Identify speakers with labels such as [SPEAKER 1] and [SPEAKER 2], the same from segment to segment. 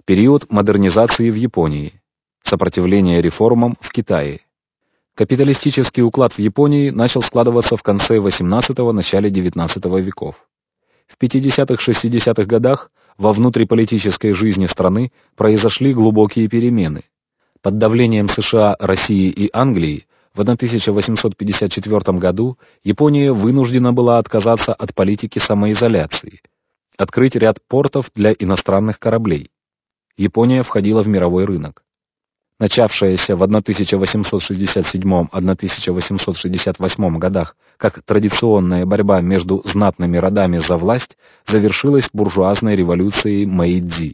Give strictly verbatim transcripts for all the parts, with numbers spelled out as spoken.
[SPEAKER 1] Период модернизации в Японии. Сопротивление реформам в Китае. Капиталистический уклад в Японии начал складываться в конце восемнадцатого – начале девятнадцатого веков. В пятидесятых-шестидесятых годах во внутриполитической жизни страны произошли глубокие перемены. Под давлением США, России и Англии в тысяча восемьсот пятьдесят четвёртом году Япония вынуждена была отказаться от политики самоизоляции, открыть ряд портов для иностранных кораблей. Япония входила в мировой рынок. Начавшаяся в тысяча восемьсот шестьдесят седьмом — тысяча восемьсот шестьдесят восьмом годах как традиционная борьба между знатными родами за власть, завершилась буржуазной революцией Мэйдзи.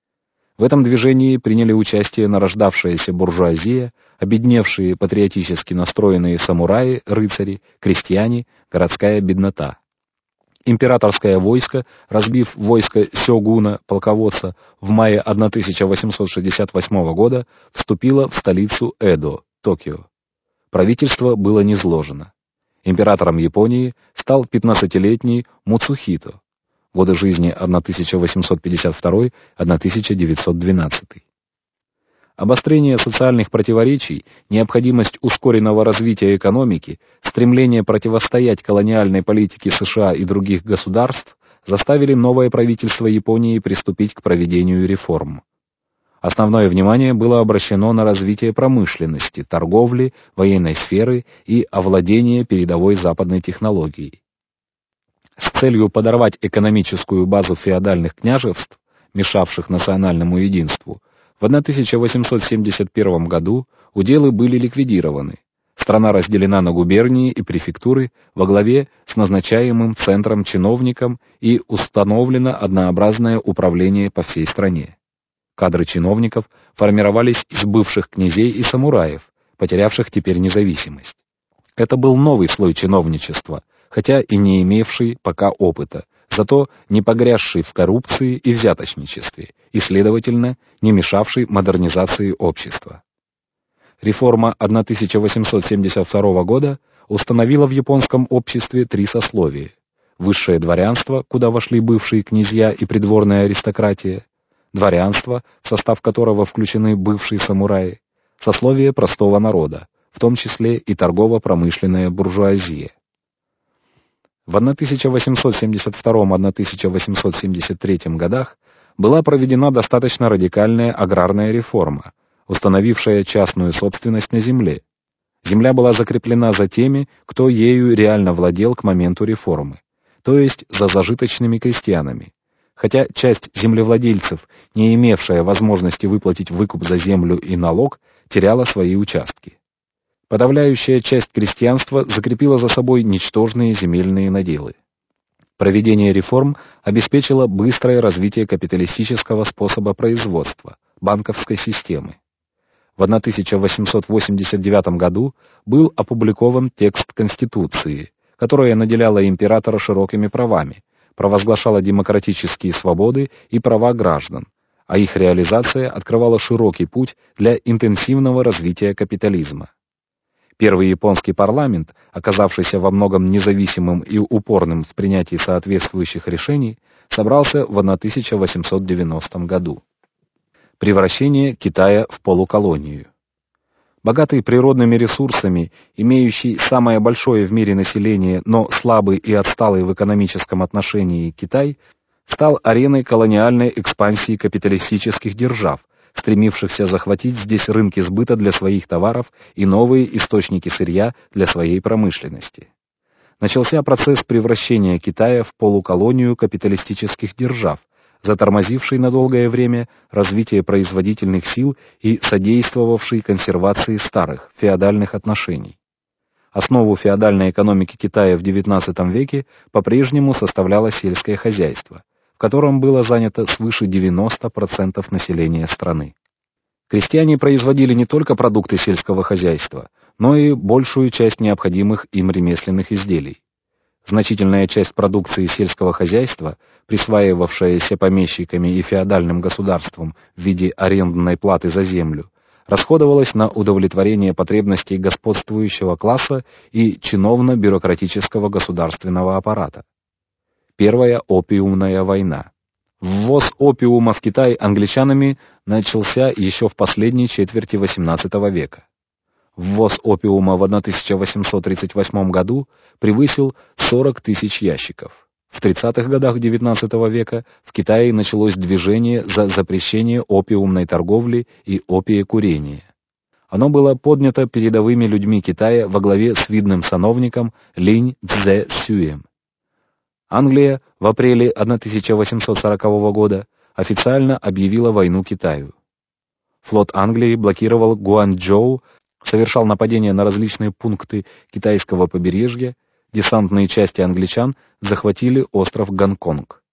[SPEAKER 1] В этом движении приняли участие нарождавшаяся буржуазия, обедневшие патриотически настроенные самураи, рыцари, крестьяне, городская беднота. Императорское войско, разбив войско сёгуна, полководца, в мае тысяча восемьсот шестьдесят восьмого года вступило в столицу Эдо, Токио. Правительство было низложено. Императором Японии стал пятнадцатилетний Муцухито. Годы жизни тысяча восемьсот пятьдесят второй — тысяча девятьсот двенадцатый. Обострение социальных противоречий, необходимость ускоренного развития экономики, стремление противостоять колониальной политике США и других государств заставили новое правительство Японии приступить к проведению реформ. Основное внимание было обращено на развитие промышленности, торговли, военной сферы и овладение передовой западной технологией. С целью подорвать экономическую базу феодальных княжеств, мешавших национальному единству, в тысяча восемьсот семьдесят первом году уделы были ликвидированы. Страна разделена на губернии и префектуры во главе с назначаемым центром чиновником и установлено однообразное управление по всей стране. Кадры чиновников формировались из бывших князей и самураев, потерявших теперь независимость. Это был новый слой чиновничества, хотя и не имевший пока опыта, зато не погрязший в коррупции и взяточничестве, и, следовательно, не мешавший модернизации общества. Реформа тысяча восемьсот семьдесят второго года установила в японском обществе три сословия: высшее дворянство, куда вошли бывшие князья и придворная аристократия, дворянство, в состав которого включены бывшие самураи, сословие простого народа, в том числе и торгово-промышленная буржуазия. В тысяча восемьсот семьдесят втором — тысяча восемьсот семьдесят третьем годах была проведена достаточно радикальная аграрная реформа, установившая частную собственность на земле. Земля была закреплена за теми, кто ею реально владел к моменту реформы, то есть за зажиточными крестьянами, хотя часть землевладельцев, не имевшая возможности выплатить выкуп за землю и налог, теряла свои участки. Подавляющая часть крестьянства закрепила за собой ничтожные земельные наделы. Проведение реформ обеспечило быстрое развитие капиталистического способа производства, банковской системы. В тысяча восемьсот восемьдесят девятом году был опубликован текст Конституции, которая наделяла императора широкими правами, провозглашала демократические свободы и права граждан, а их реализация открывала широкий путь для интенсивного развития капитализма. Первый японский парламент, оказавшийся во многом независимым и упорным в принятии соответствующих решений, собрался в тысяча восемьсот девяностом году. Превращение Китая в полуколонию. Богатый природными ресурсами, имеющий самое большое в мире население, но слабый и отсталый в экономическом отношении Китай, стал ареной колониальной экспансии капиталистических держав, стремившихся захватить здесь рынки сбыта для своих товаров и новые источники сырья для своей промышленности. Начался процесс превращения Китая в полуколонию капиталистических держав, затормозивший на долгое время развитие производительных сил и содействовавший консервации старых феодальных отношений. Основу феодальной экономики Китая в девятнадцатом веке по-прежнему составляло сельское хозяйство, в котором было занято свыше девяноста процентов населения страны. Крестьяне производили не только продукты сельского хозяйства, но и большую часть необходимых им ремесленных изделий. Значительная часть продукции сельского хозяйства, присваивавшаяся помещиками и феодальным государством в виде арендной платы за землю, расходовалась на удовлетворение потребностей господствующего класса и чиновно-бюрократического государственного аппарата. Первая опиумная война. Ввоз опиума в Китай англичанами начался еще в последней четверти восемнадцатого века. Ввоз опиума в тысяча восемьсот тридцать восьмом году превысил сорок тысяч ящиков. В тридцатых годах девятнадцатого века в Китае началось движение за запрещение опиумной торговли и опиекурения. Оно было поднято передовыми людьми Китая во главе с видным сановником Линь Цзэсюем. Англия в апреле тысяча восемьсот сорокового года официально объявила войну Китаю. Флот Англии блокировал Гуанчжоу, совершал нападения на различные пункты китайского побережья, десантные части англичан захватили остров Гонконг.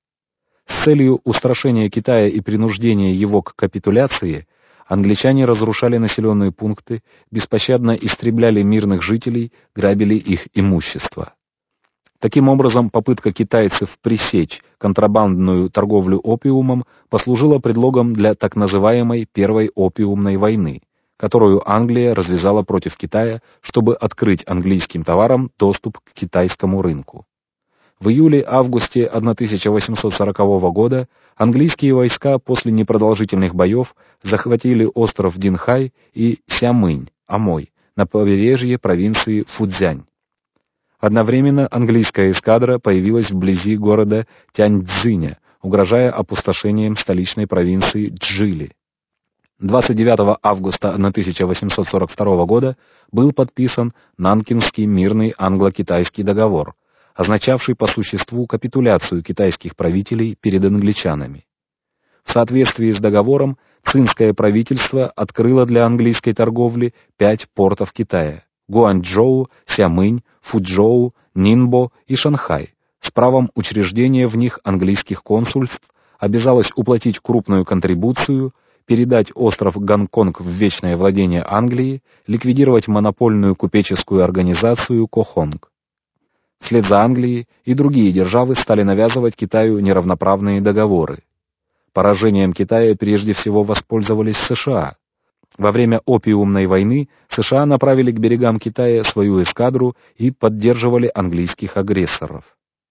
[SPEAKER 1] С целью устрашения Китая и принуждения его к капитуляции англичане разрушали населенные пункты, беспощадно истребляли мирных жителей, грабили их имущество. Таким образом, попытка китайцев пресечь контрабандную торговлю опиумом послужила предлогом для так называемой Первой опиумной войны, которую Англия развязала против Китая, чтобы открыть английским товарам доступ к китайскому рынку. В июле-августе тысяча восемьсот сорокового года английские войска после непродолжительных боев захватили остров Динхай и Сямынь, Амой, на побережье провинции Фуцзянь. Одновременно английская эскадра появилась вблизи города Тяньцзиня, угрожая опустошением столичной провинции Чжили. двадцать девятого августа тысяча восемьсот сорок второго года был подписан Нанкинский мирный англо-китайский договор, означавший по существу капитуляцию китайских правителей перед англичанами. В соответствии с договором цинское правительство открыло для английской торговли пять портов Китая: Гуанчжоу, Сямынь, Фучжоу, Нинбо и Шанхай, с правом учреждения в них английских консульств, обязалось уплатить крупную контрибуцию, передать остров Гонконг в вечное владение Англии, ликвидировать монопольную купеческую организацию Кохонг. Вслед за Англией и другие державы стали навязывать Китаю неравноправные договоры. Поражением Китая прежде всего воспользовались США. Во время опиумной войны США направили к берегам Китая свою эскадру и поддерживали английских агрессоров.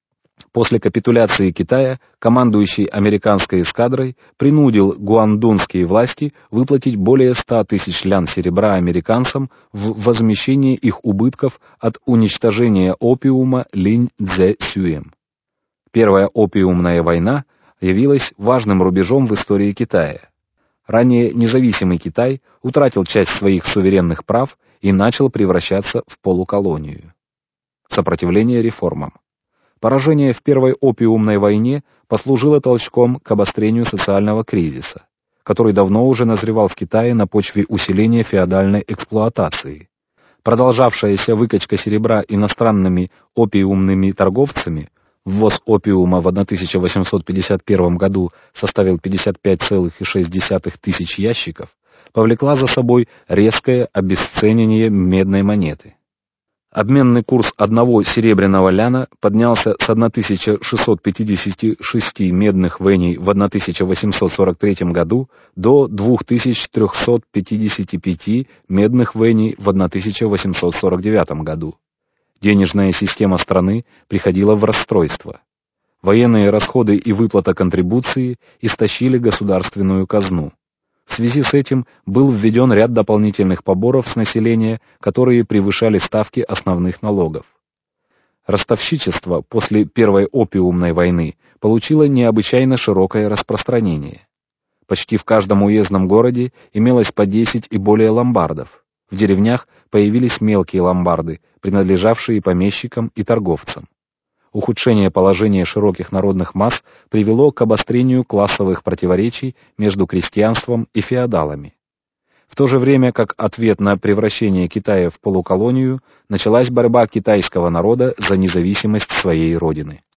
[SPEAKER 1] После капитуляции Китая командующий американской эскадрой принудил гуандунские власти выплатить более ста тысяч лян серебра американцам в возмещение их убытков от уничтожения опиума Линь Цзэсюем. Первая опиумная война явилась важным рубежом в истории Китая. Ранее независимый Китай утратил часть своих суверенных прав и начал превращаться в полуколонию. Сопротивление реформам. Поражение в Первой опиумной войне послужило толчком к обострению социального кризиса, который давно уже назревал в Китае на почве усиления феодальной эксплуатации. Продолжавшаяся выкачка серебра иностранными опиумными торговцами, ввоз опиума в тысяча восемьсот пятьдесят первом году составил пятьдесят пять целых шесть десятых тысяч ящиков, повлекла за собой резкое обесценивание медной монеты. Обменный курс одного серебряного ляна поднялся с тысяча шестьсот пятидесяти шести медных веней в тысяча восемьсот сорок третьем году до двух тысяч трёхсот пятидесяти пяти медных веней в тысяча восемьсот сорок девятом году. Денежная система страны приходила в расстройство. Военные расходы и выплата контрибуции истощили государственную казну. В связи с этим был введен ряд дополнительных поборов с населения, которые превышали ставки основных налогов. Ростовщичество после Первой опиумной войны получило необычайно широкое распространение. Почти в каждом уездном городе имелось по десять и более ломбардов. В деревнях появились мелкие ломбарды, принадлежавшие помещикам и торговцам. Ухудшение положения широких народных масс привело к обострению классовых противоречий между крестьянством и феодалами. В то же время, как ответ на превращение Китая в полуколонию, началась борьба китайского народа за независимость своей родины.